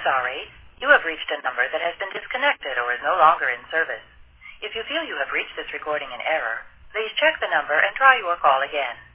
sorry. You have reached a number that has been disconnected or is no longer in service. If you feel you have reached this recording in error, please check the number and try your call again.